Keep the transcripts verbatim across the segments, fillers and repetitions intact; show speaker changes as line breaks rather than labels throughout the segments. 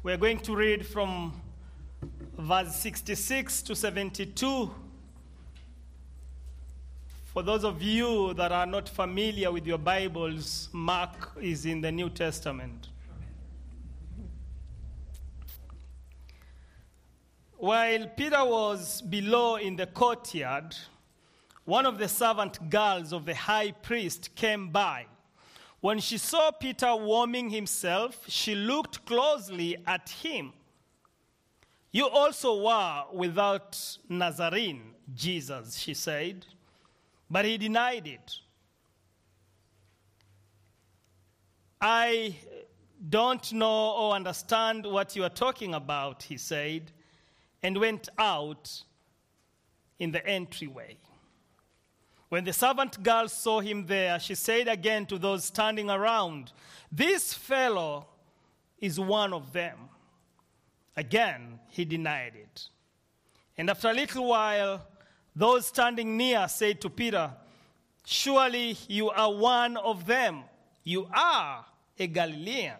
We're going to read from verse sixty-six to seventy-two. For those of you that are not familiar with your Bibles, Mark is in the New Testament. While Peter was below in the courtyard, one of the servant girls of the high priest came by. When she saw Peter warming himself, she looked closely at him. "You also were without Nazarene, Jesus," she said. But he denied it. "I don't know or understand what you are talking about," he said, and went out in the entryway. When the servant girl saw him there, she said again to those standing around, "This fellow is one of them." Again, he denied it. And after a little while, those standing near said to Peter, "Surely you are one of them. You are a Galilean."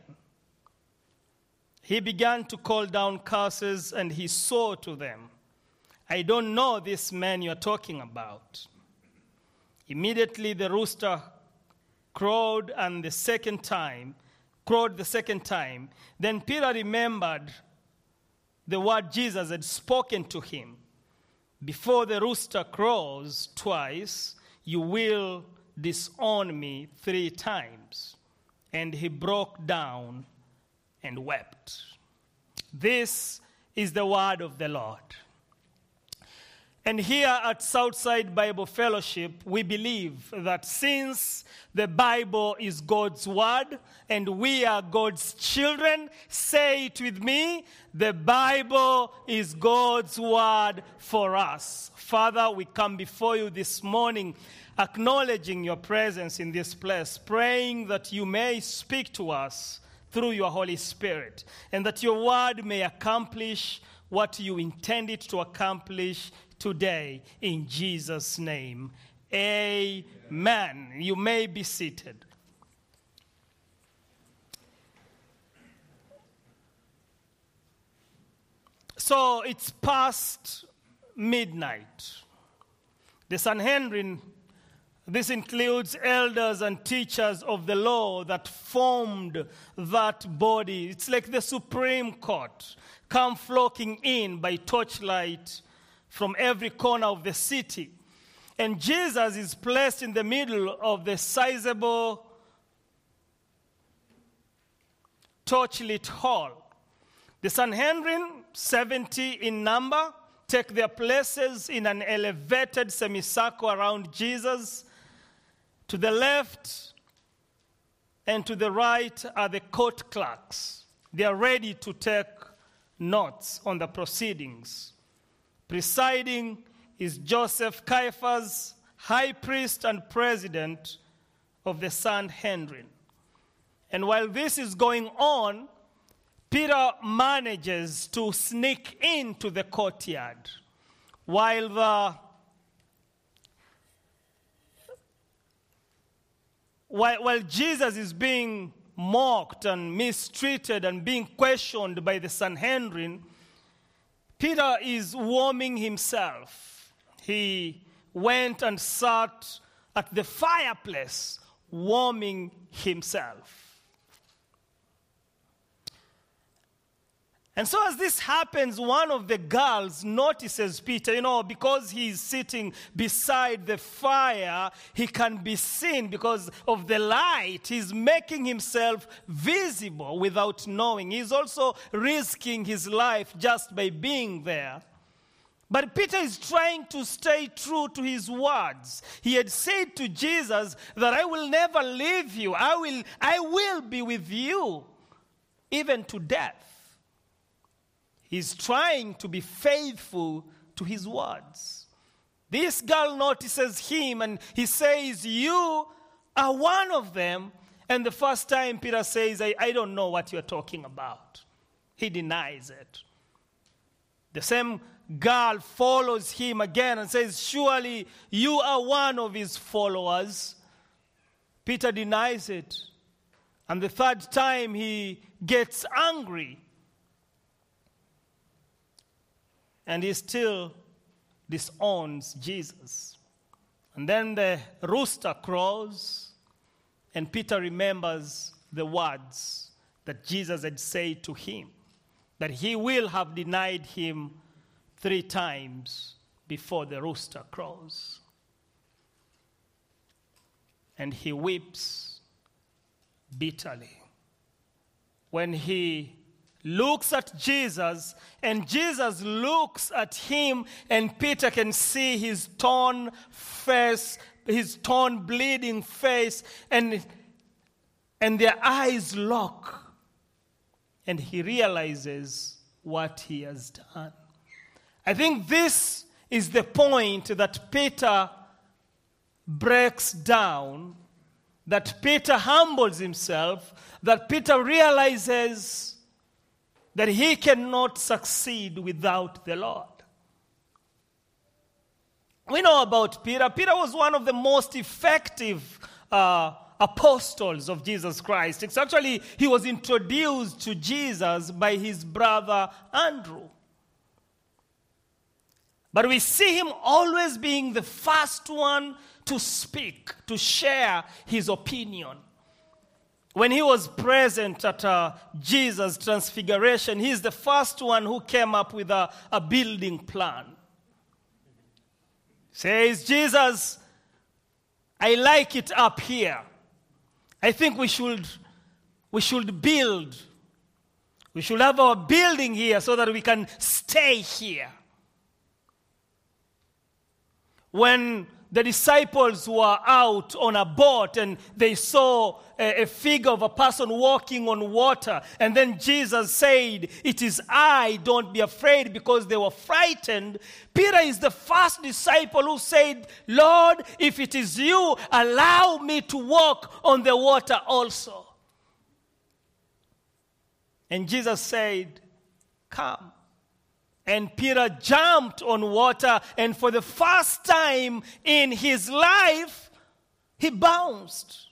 He began to call down curses, and he swore to them, "I don't know this man you are talking about." Immediately the rooster crowed and the second time, crowed the second time. Then Peter remembered the word Jesus had spoken to him. "Before the rooster crows twice, you will disown me three times." And he broke down and wept. This is the word of the Lord. And here at Southside Bible Fellowship, we believe that since the Bible is God's word and we are God's children, say it with me, the Bible is God's word for us. Father, we come before you this morning acknowledging your presence in this place, praying that you may speak to us through your Holy Spirit and that your word may accomplish what you intend it to accomplish today, in Jesus' name. Amen. You may be seated. So it's past midnight. The Sanhedrin, this includes elders and teachers of the law that formed that body. It's like the Supreme Court, come flocking in by torchlight from every corner of the city. And Jesus is placed in the middle of the sizable torchlit hall. The Sanhedrin, seventy in number, take their places in an elevated semicircle around Jesus. To the left and to the right are the court clerks. They are ready to take notes on the proceedings. Presiding is Joseph Caiaphas, high priest and president of the Sanhedrin. And while this is going on, Peter manages to sneak into the courtyard while the while, while Jesus is being mocked and mistreated and being questioned by the Sanhedrin. Peter is warming himself. He went and sat at the fireplace, warming himself. And so as this happens, one of the girls notices Peter. You know, because he's sitting beside the fire, he can be seen because of the light. He's making himself visible without knowing. He's also risking his life just by being there. But Peter is trying to stay true to his words. He had said to Jesus that I will never leave you. I will, I will be with you, even to death. He's trying to be faithful to his words. This girl notices him and he says, "You are one of them." And the first time Peter says, I, I don't know what you're talking about. He denies it. The same girl follows him again and says, "Surely you are one of his followers." Peter denies it. And the third time he gets angry and he still disowns Jesus. And then the rooster crows, and Peter remembers the words that Jesus had said to him, that he will have denied him three times before the rooster crows. And he weeps bitterly when he looks at Jesus, and Jesus looks at him, and Peter can see his torn face, his torn, bleeding face, and, and their eyes lock, and he realizes what he has done. I think this is the point that Peter breaks down, that Peter humbles himself, that Peter realizes that he cannot succeed without the Lord. We know about Peter. Peter was one of the most effective uh, apostles of Jesus Christ. It's actually, he was introduced to Jesus by his brother Andrew. But we see him always being the first one to speak, to share his opinion. When he was present at uh, Jesus' transfiguration, he's the first one who came up with a, a building plan. Says, Jesus, I like it up here. I think we should, we should build. We should have our building here so that we can stay here. When the disciples were out on a boat and they saw a, a figure of a person walking on water. And then Jesus said, "It is I, don't be afraid," because they were frightened. Peter is the first disciple who said, "Lord, if it is you, allow me to walk on the water also." And Jesus said, "Come." And Peter jumped on water, and for the first time in his life, he bounced.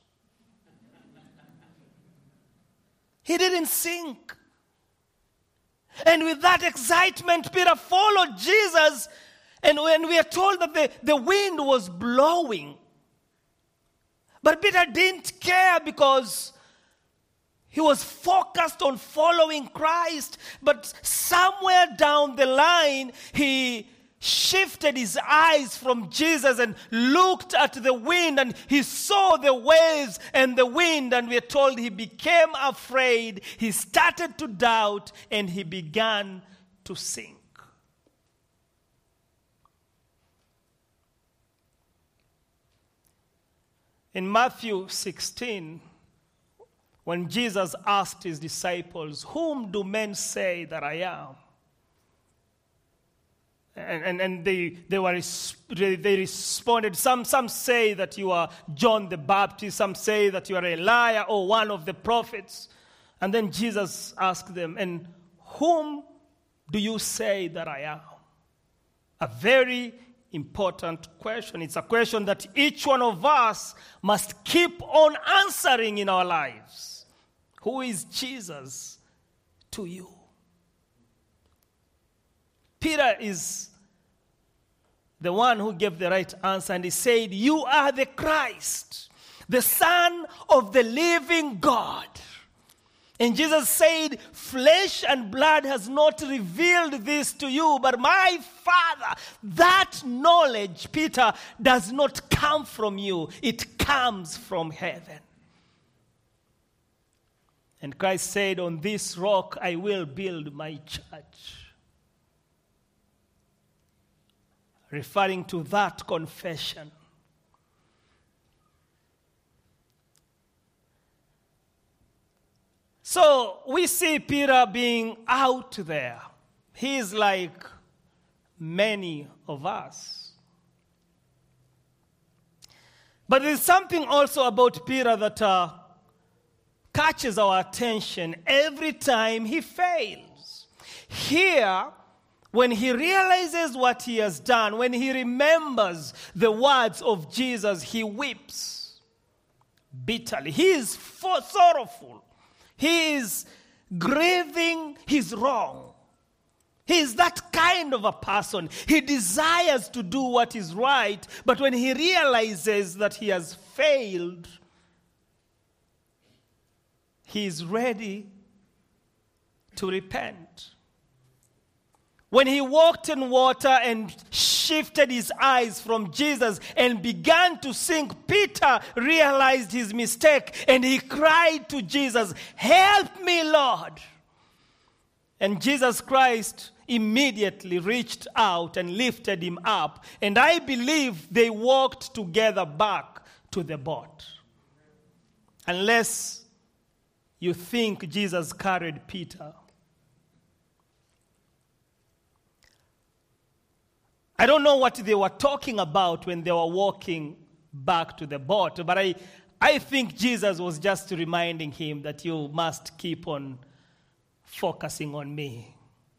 He didn't sink. And with that excitement, Peter followed Jesus, and when we are told that the, the wind was blowing, but Peter didn't care because he was focused on following Christ. But somewhere down the line, he shifted his eyes from Jesus and looked at the wind, and he saw the waves and the wind, and we are told he became afraid, he started to doubt, and he began to sink. In Matthew sixteen, when Jesus asked his disciples, "Whom do men say that I am?" And, and, and they, they, were, they responded, some, some say that you are John the Baptist, some say that you are Elijah or one of the prophets. And then Jesus asked them, "And whom do you say that I am?" A very important question. It's a question that each one of us must keep on answering in our lives. Who is Jesus to you? Peter is the one who gave the right answer, and he said, "You are the Christ, the Son of the living God." And Jesus said, "Flesh and blood has not revealed this to you, but my Father." That knowledge, Peter, does not come from you. It comes from heaven. And Christ said, "On this rock I will build my church." Referring to that confession. So we see Peter being out there. He is like many of us. But there's something also about Peter that uh, catches our attention every time he fails. Here, when he realizes what he has done, when he remembers the words of Jesus, he weeps bitterly. He is sorrowful. He is grieving his wrong. He is that kind of a person. He desires to do what is right, but when he realizes that he has failed, he is ready to repent. When he walked in water and shifted his eyes from Jesus and began to sink, Peter realized his mistake and he cried to Jesus, "Help me, Lord." And Jesus Christ immediately reached out and lifted him up. And I believe they walked together back to the boat. Unless you think Jesus carried Peter. I don't know what they were talking about when they were walking back to the boat, but I, I think Jesus was just reminding him that you must keep on focusing on me.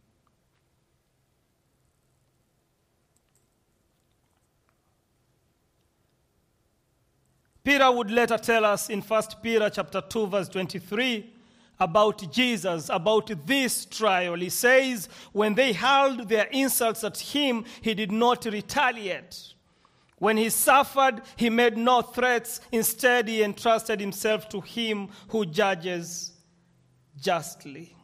Peter would later tell us in First Peter chapter two, verse twenty-three, about Jesus, about this trial. He says, when they hurled their insults at him, he did not retaliate. When he suffered, he made no threats. Instead, he entrusted himself to him who judges justly.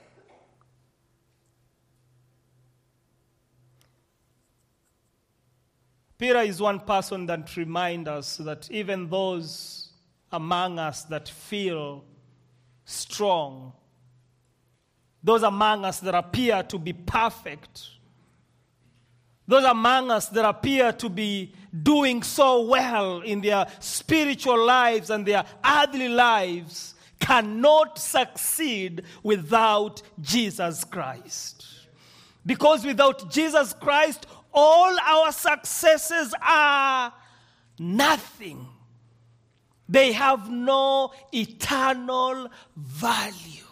Peter is one person that reminds us that even those among us that feel strong, those among us that appear to be perfect, those among us that appear to be doing so well in their spiritual lives and their earthly lives, cannot succeed without Jesus Christ. Because without Jesus Christ, all our successes are nothing. They have no eternal value.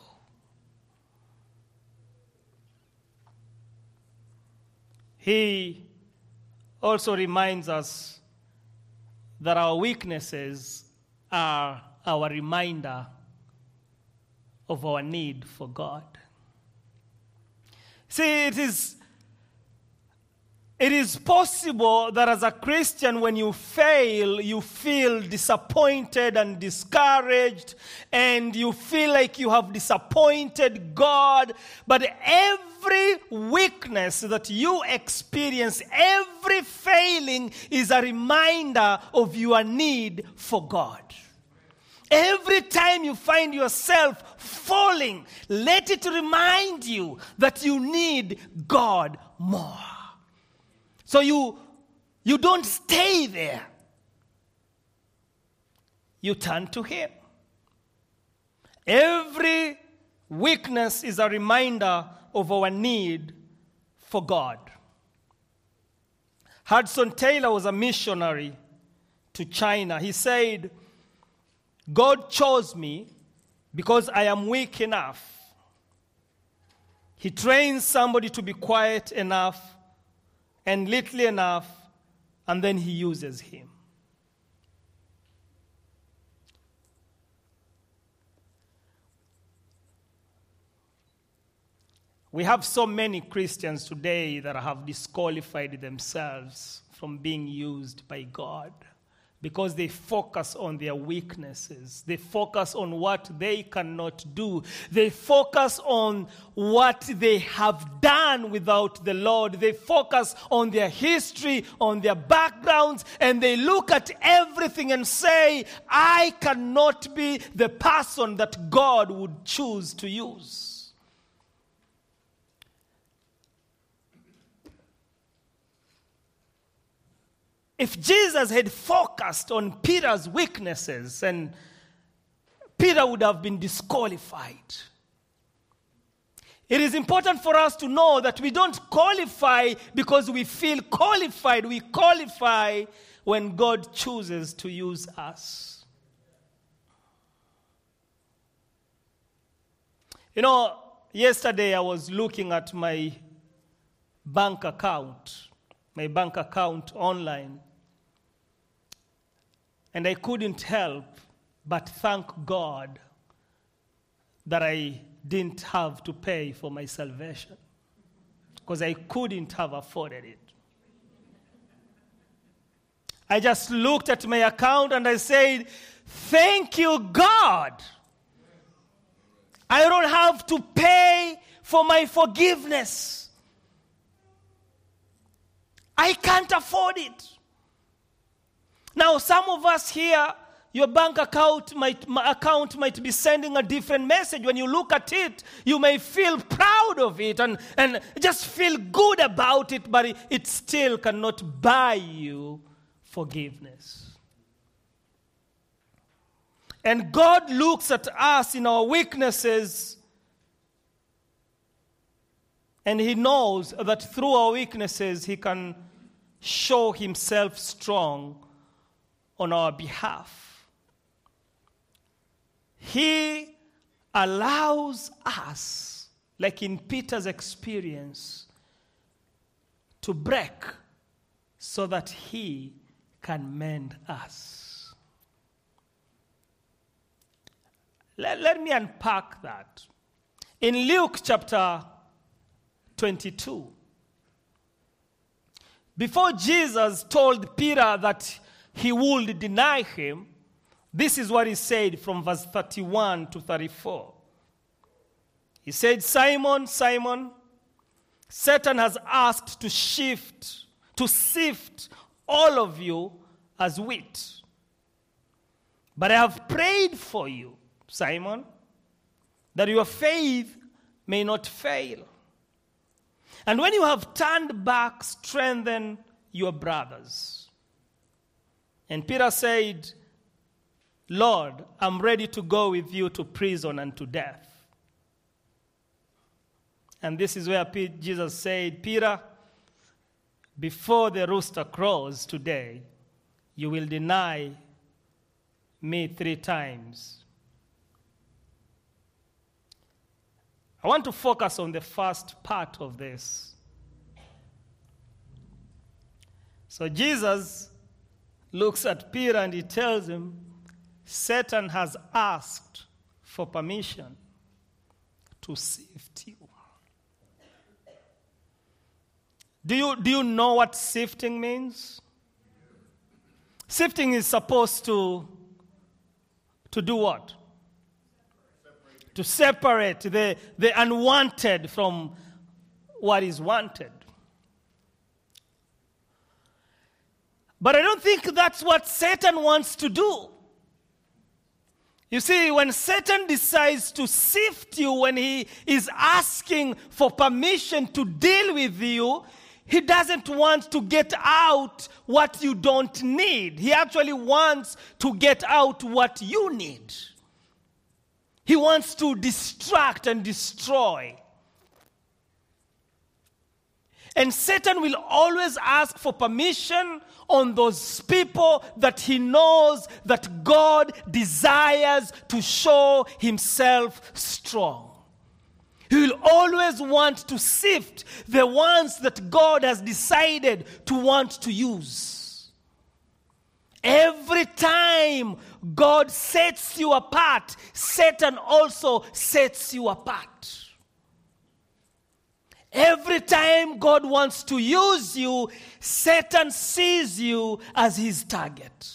He also reminds us that our weaknesses are our reminder of our need for God. See, it is It is possible that as a Christian, when you fail, you feel disappointed and discouraged, and you feel like you have disappointed God. But every weakness that you experience, every failing, is a reminder of your need for God. Every time you find yourself falling, let it remind you that you need God more. So you, you don't stay there. You turn to him. Every weakness is a reminder of our need for God. Hudson Taylor was a missionary to China. He said, God chose me because I am weak enough. He trains somebody to be quiet enough and little enough, and then he uses him. We have so many Christians today that have disqualified themselves from being used by God because they focus on their weaknesses. They focus on what they cannot do. They focus on what they have done without the Lord. They focus on their history, on their backgrounds, and they look at everything and say, I cannot be the person that God would choose to use. If Jesus had focused on Peter's weaknesses, and Peter would have been disqualified. It is important for us to know that we don't qualify because we feel qualified. We qualify when God chooses to use us. You know, yesterday I was looking at my bank account, my bank account online. And I couldn't help but thank God that I didn't have to pay for my salvation. because I couldn't have afforded it. I just looked at my account and I said, thank you, God. I don't have to pay for my forgiveness. I can't afford it. Now, some of us here, your bank account might, account might be sending a different message. When you look at it, you may feel proud of it and, and just feel good about it, but it, it still cannot buy you forgiveness. And God looks at us in our weaknesses, and He knows that through our weaknesses, He can show Himself strong on our behalf. He allows us, like in Peter's experience, to break so that He can mend us. Let, let me unpack that. In Luke chapter twenty-two, before Jesus told Peter that he would deny him, this is what he said from verse thirty-one to thirty-four. He said, Simon, Simon, Satan has asked to shift, to sift all of you as wheat. But I have prayed for you, Simon, that your faith may not fail. And when you have turned back, strengthen your brothers. And Peter said, Lord, I'm ready to go with you to prison and to death. And this is where Jesus said, Peter, before the rooster crows today, you will deny me three times. I want to focus on the first part of this. So Jesus looks at Peter and he tells him, Satan has asked for permission to sift you. Do you, do you know what sifting means? Sifting is supposed to, to do what? Separate. To separate the, the unwanted from what is wanted. But I don't think that's what Satan wants to do. You see, when Satan decides to sift you, when he is asking for permission to deal with you, he doesn't want to get out what you don't need. He actually wants to get out what you need. He wants to distract and destroy. And Satan will always ask for permission on those people that he knows that God desires to show himself strong. He will always want to sift the ones that God has decided to want to use. Every time God sets you apart, Satan also sets you apart. Every time God wants to use you, Satan sees you as his target.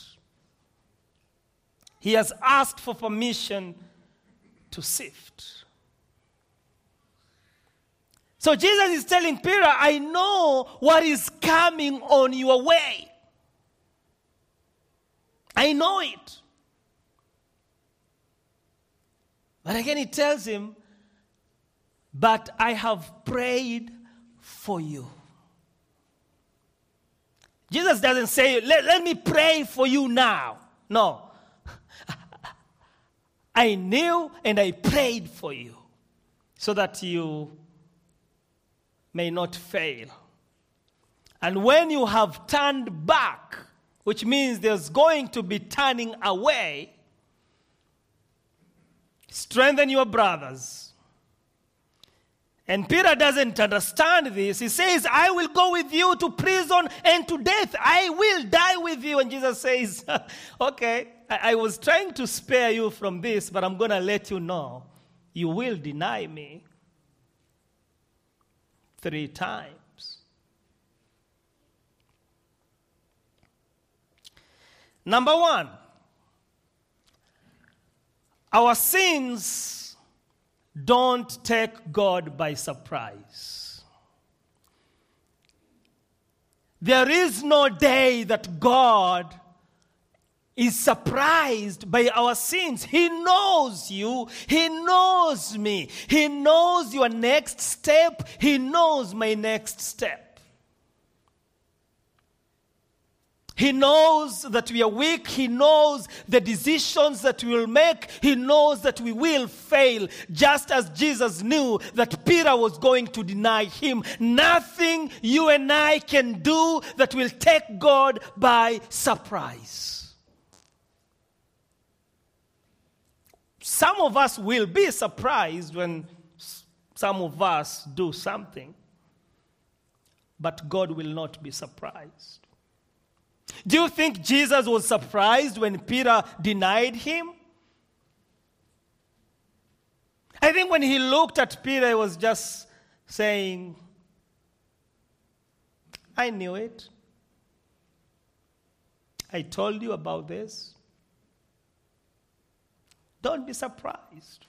He has asked for permission to sift. So Jesus is telling Peter, I know what is coming on your way. I know it. But again he tells him, but I have prayed for you. Jesus doesn't say, let, let me pray for you now. No. I knew and I prayed for you so that you may not fail. And when you have turned back, which means there's going to be turning away, strengthen your brothers. And Peter doesn't understand this. He says, I will go with you to prison and to death. I will die with you. And Jesus says, okay, I, I was trying to spare you from this, but I'm going to let you know you will deny me three times. Number one, our sins don't take God by surprise. There is no day that God is surprised by our sins. He knows you. He knows me. He knows your next step. He knows my next step. He knows that we are weak. He knows the decisions that we will make. He knows that we will fail. Just as Jesus knew that Peter was going to deny him. Nothing you and I can do that will take God by surprise. Some of us will be surprised when some of us do something. But God will not be surprised. Do you think Jesus was surprised when Peter denied him? I think when he looked at Peter, he was just saying, I knew it. I told you about this. Don't be surprised.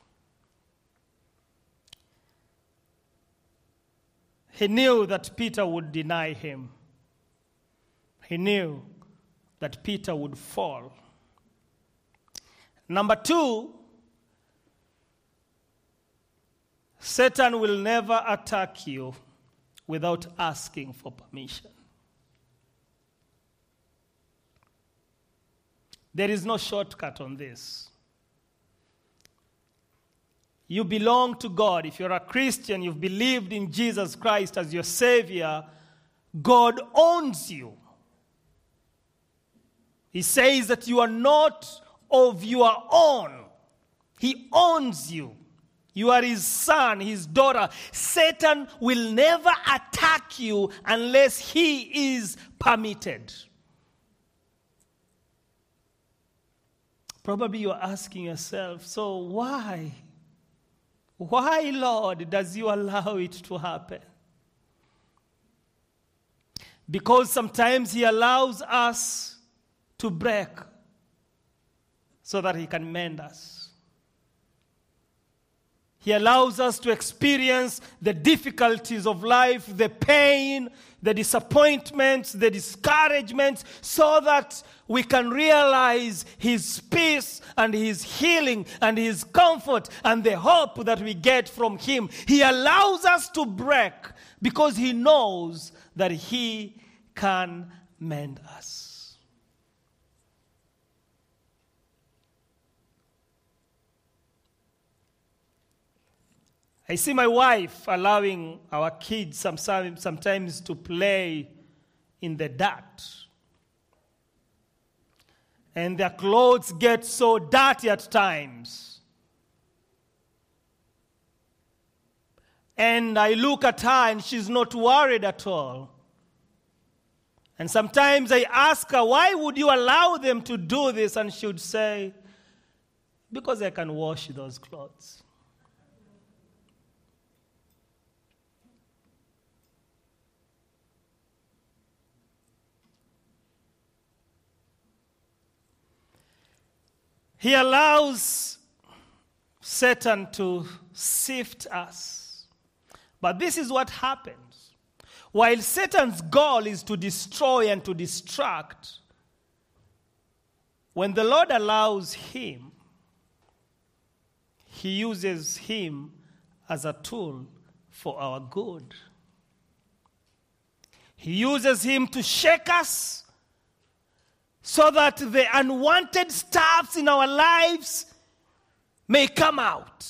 He knew that Peter would deny him. He knew that Peter would fall. Number two, Satan will never attack you without asking for permission. There is no shortcut on this. You belong to God. If you're a Christian, you've believed in Jesus Christ as your Savior, God owns you. He says that you are not of your own. He owns you. You are his son, his daughter. Satan will never attack you unless he is permitted. Probably you're asking yourself, so why? Why, Lord, does you allow it to happen? Because sometimes he allows us to break so that he can mend us. He allows us to experience the difficulties of life, the pain, the disappointments, the discouragements, so that we can realize his peace and his healing and his comfort and the hope that we get from him. He allows us to break because he knows that he can mend us. I see my wife allowing our kids sometimes to play in the dirt. And their clothes get so dirty at times. And I look at her and she's not worried at all. And sometimes I ask her, why would you allow them to do this? And she would say, because I can wash those clothes. He allows Satan to sift us. But this is what happens. While Satan's goal is to destroy and to distract, when the Lord allows him, he uses him as a tool for our good. He uses him to shake us, so that the unwanted stuffs in our lives may come out.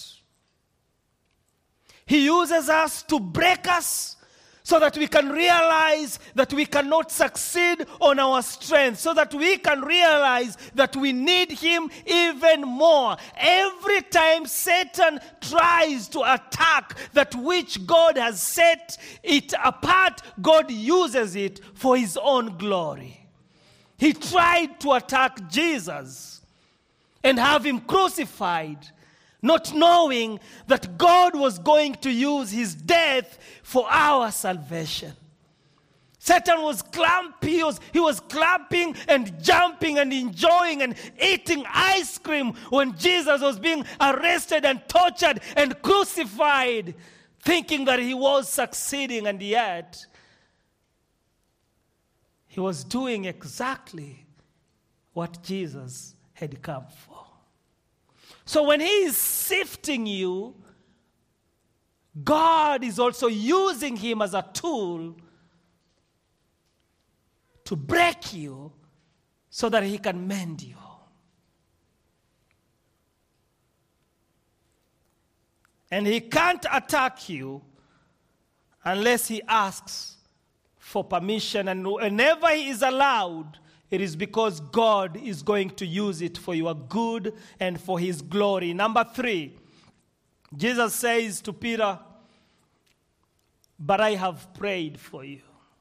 He uses us to break us so that we can realize that we cannot succeed on our strength, so that we can realize that we need him even more. Every time Satan tries to attack that which God has set it apart, God uses it for his own glory. He tried to attack Jesus and have him crucified, not knowing that God was going to use his death for our salvation. Satan was clamping, he was, he was clapping and jumping and enjoying and eating ice cream when Jesus was being arrested and tortured and crucified, thinking that he was succeeding, and yet he was doing exactly what Jesus had come for. So when he is sifting you, God is also using him as a tool to break you so that he can mend you. And he can't attack you unless he asks for permission. And whenever he is allowed, it is because God is going to use it for your good and for his glory. Number three, Jesus says to Peter, "But I have prayed for you."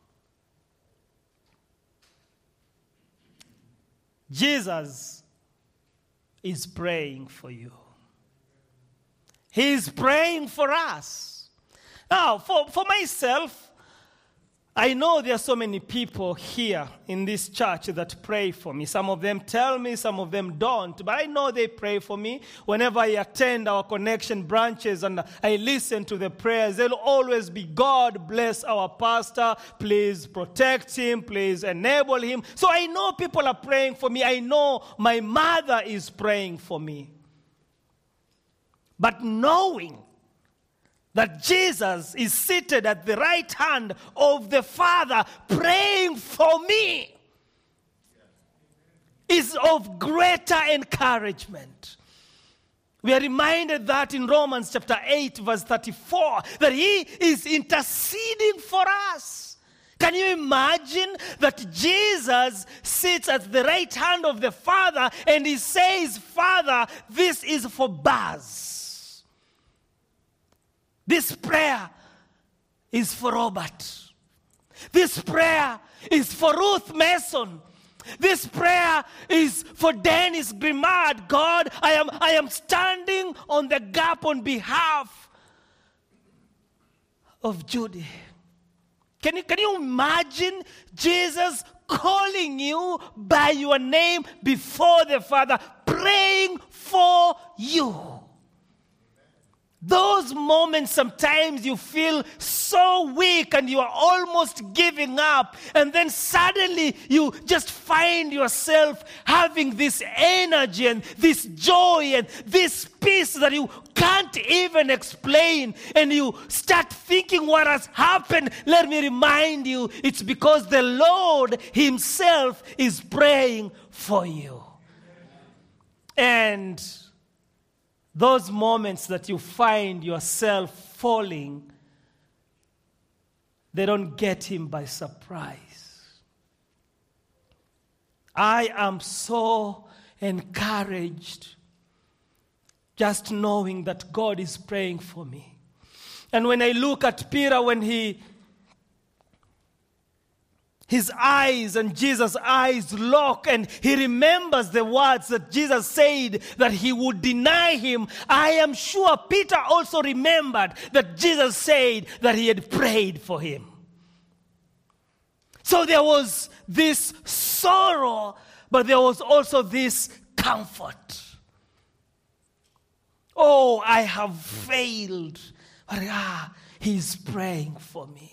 Jesus is praying for you. He is praying for us. Now, for, for myself, I know there are so many people here in this church that pray for me. Some of them tell me, some of them don't. But I know they pray for me. Whenever I attend our connection branches and I listen to the prayers, they'll always be, "God bless our pastor. Please protect him. Please enable him." So I know people are praying for me. I know my mother is praying for me. But knowing that Jesus is seated at the right hand of the Father praying for me is of greater encouragement. We are reminded that in Romans chapter eight, verse thirty-four, that he is interceding for us. Can you imagine that Jesus sits at the right hand of the Father and he says, "Father, this is for Buzz. This prayer is for Robert. This prayer is for Ruth Mason. This prayer is for Dennis Grimard. God, I am, I am standing on the gap on behalf of Judy." Can you, can you imagine Jesus calling you by your name before the Father, praying for you? Those moments, sometimes you feel so weak and you are almost giving up. And then suddenly you just find yourself having this energy and this joy and this peace that you can't even explain. And you start thinking what has happened. Let me remind you, it's because the Lord himself is praying for you. And those moments that you find yourself falling, they don't get him by surprise. I am so encouraged just knowing that God is praying for me. And when I look at Peter, when he his eyes and Jesus' eyes lock, and he remembers the words that Jesus said that he would deny him, I am sure Peter also remembered that Jesus said that he had prayed for him. So there was this sorrow, but there was also this comfort. Oh, I have failed, but ah, he's praying for me.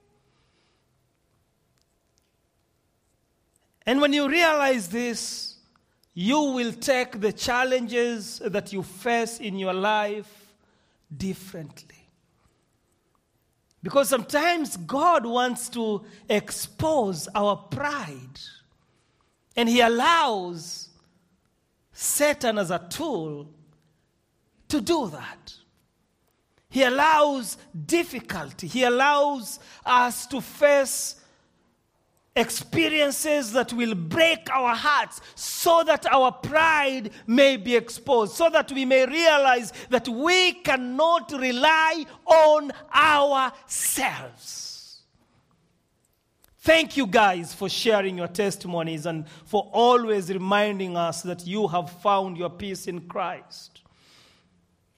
And when you realize this, you will take the challenges that you face in your life differently. Because sometimes God wants to expose our pride. And he allows Satan as a tool to do that. He allows difficulty. He allows us to face experiences that will break our hearts so that our pride may be exposed, so that we may realize that we cannot rely on ourselves. Thank you guys for sharing your testimonies and for always reminding us that you have found your peace in Christ.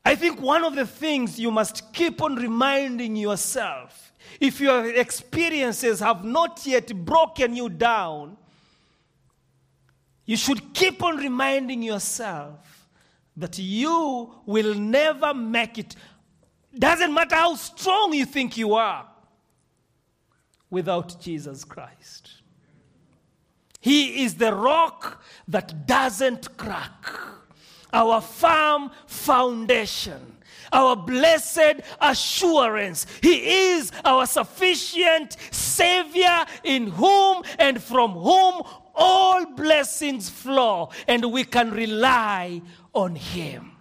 I think one of the things you must keep on reminding yourself, if your experiences have not yet broken you down, you should keep on reminding yourself that you will never make it. Doesn't matter how strong you think you are, without Jesus Christ. He is the rock that doesn't crack. Our firm foundation, our blessed assurance. He is our sufficient Savior, in whom and from whom all blessings flow, and we can rely on Him.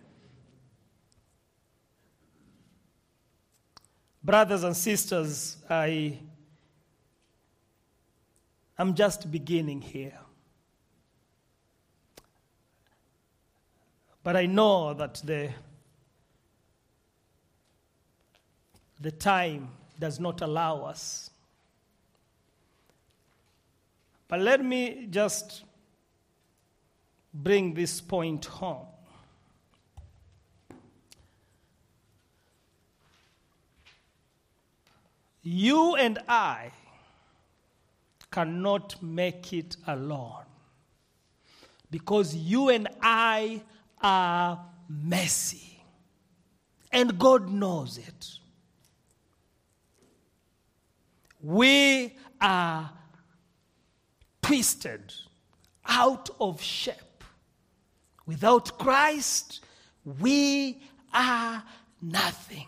Brothers and sisters, I am just beginning here. But I know that the, the time does not allow us. But let me just bring this point home. You and I cannot make it alone, because you and I are messy, and God knows it. We are twisted, out of shape. Without Christ, we are nothing.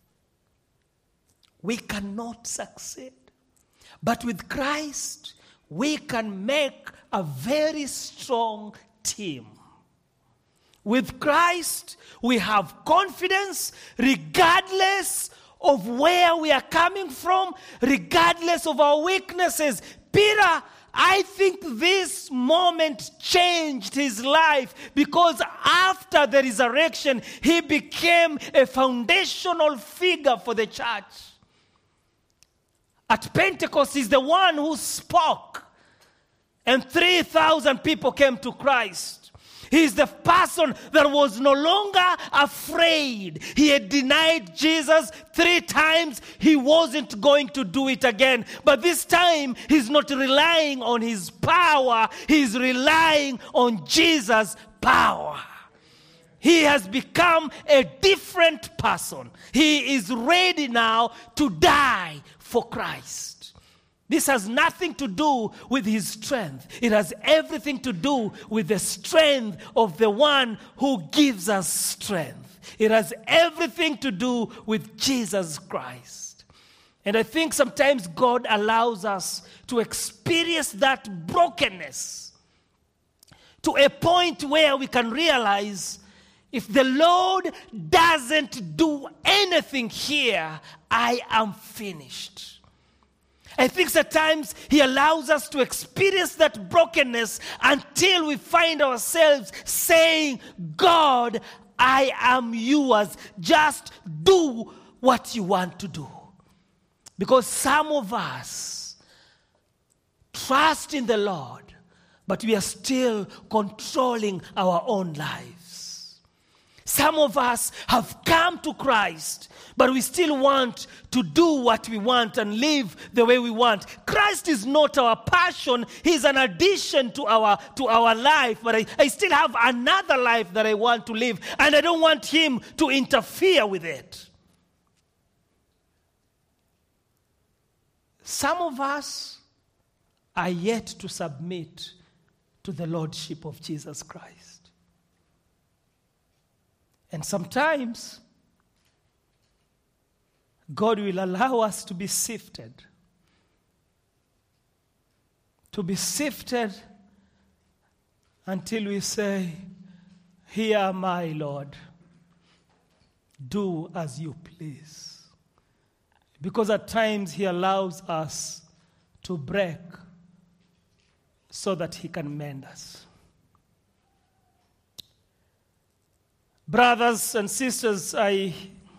We cannot succeed. But with Christ, we can make a very strong team. With Christ, we have confidence regardless of where we are coming from, regardless of our weaknesses. Peter, I think this moment changed his life, because after the resurrection, he became a foundational figure for the church. At Pentecost, he's the one who spoke, and three thousand people came to Christ. He's the person that was no longer afraid. He had denied Jesus three times. He wasn't going to do it again. But this time, he's not relying on his power. He's relying on Jesus' power. He has become a different person. He is ready now to die for Christ. This has nothing to do with his strength. It has everything to do with the strength of the one who gives us strength. It has everything to do with Jesus Christ. And I think sometimes God allows us to experience that brokenness to a point where we can realize, if the Lord doesn't do anything here, I am finished. I think at times He allows us to experience that brokenness until we find ourselves saying, God, I am yours. Just do what you want to do. Because some of us trust in the Lord, but we are still controlling our own lives. Some of us have come to Christ, but we still want to do what we want and live the way we want. Christ is not our passion. He's an addition to our, to our life. But I, I still have another life that I want to live, and I don't want Him to interfere with it. Some of us are yet to submit to the Lordship of Jesus Christ. And sometimes God will allow us to be sifted. To be sifted until we say, here am I, Lord. Do as you please. Because at times He allows us to break so that He can mend us. Brothers and sisters, I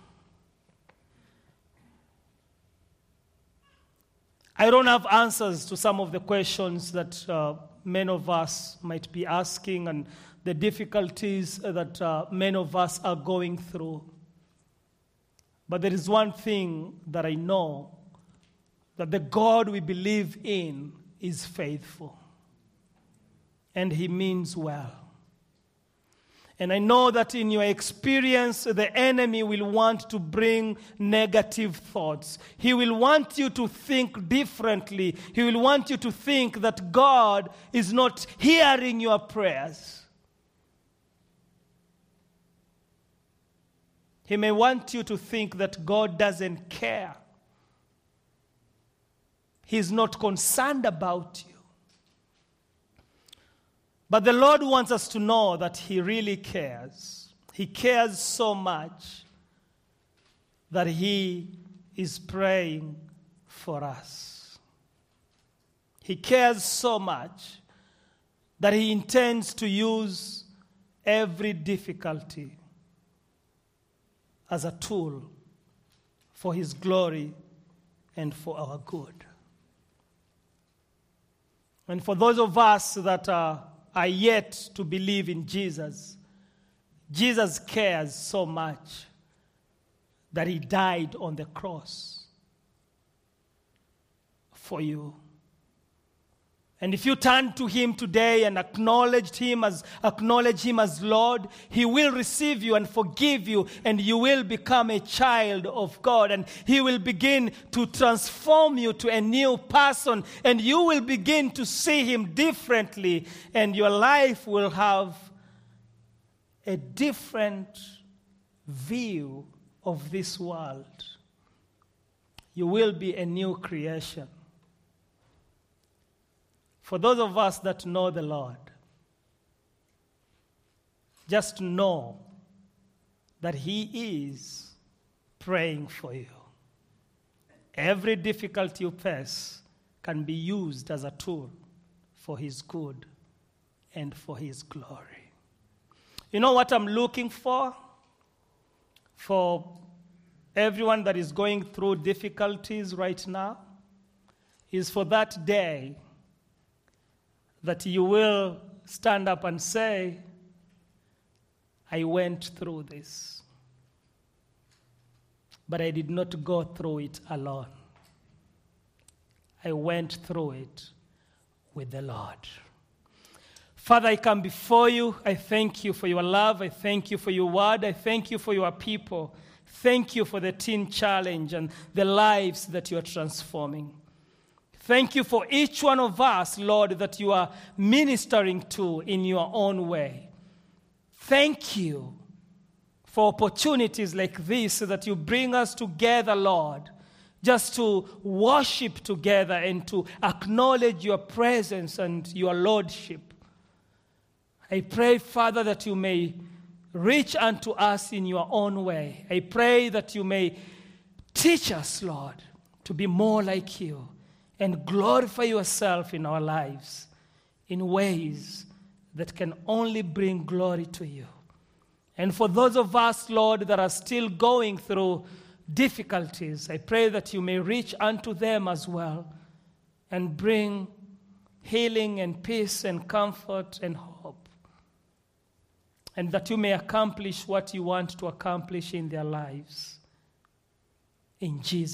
I don't have answers to some of the questions that uh, many of us might be asking, and the difficulties that uh, many of us are going through. But there is one thing that I know, that the God we believe in is faithful. And he means well. And I know that in your experience, the enemy will want to bring negative thoughts. He will want you to think differently. He will want you to think that God is not hearing your prayers. He may want you to think that God doesn't care. He's not concerned about you. But the Lord wants us to know that he really cares. He cares so much that he is praying for us. He cares so much that he intends to use every difficulty as a tool for his glory and for our good. And for those of us that are are yet to believe in Jesus, Jesus cares so much that he died on the cross for you. And if you turn to him today and acknowledge him as acknowledge him as Lord, he will receive you and forgive you, and you will become a child of God, and he will begin to transform you to a new person, and you will begin to see him differently, and your life will have a different view of this world. You will be a new creation. For those of us that know the Lord, just know that he is praying for you. Every difficulty you face can be used as a tool for his good and for his glory. You know what I'm looking for? For everyone that is going through difficulties right now, is for that day that you will stand up and say, I went through this, but I did not go through it alone. I went through it with the Lord. Father, I come before you. I thank you for your love. I thank you for your word. I thank you for your people. Thank you for the teen challenge and the lives that you are transforming. Thank you for each one of us, Lord, that you are ministering to in your own way. Thank you for opportunities like this that you bring us together, Lord, just to worship together and to acknowledge your presence and your lordship. I pray, Father, that you may reach unto us in your own way. I pray that you may teach us, Lord, to be more like you and glorify yourself in our lives in ways that can only bring glory to you. And for those of us, Lord, that are still going through difficulties, I pray that you may reach unto them as well and bring healing and peace and comfort and hope. And that you may accomplish what you want to accomplish in their lives. In Jesus'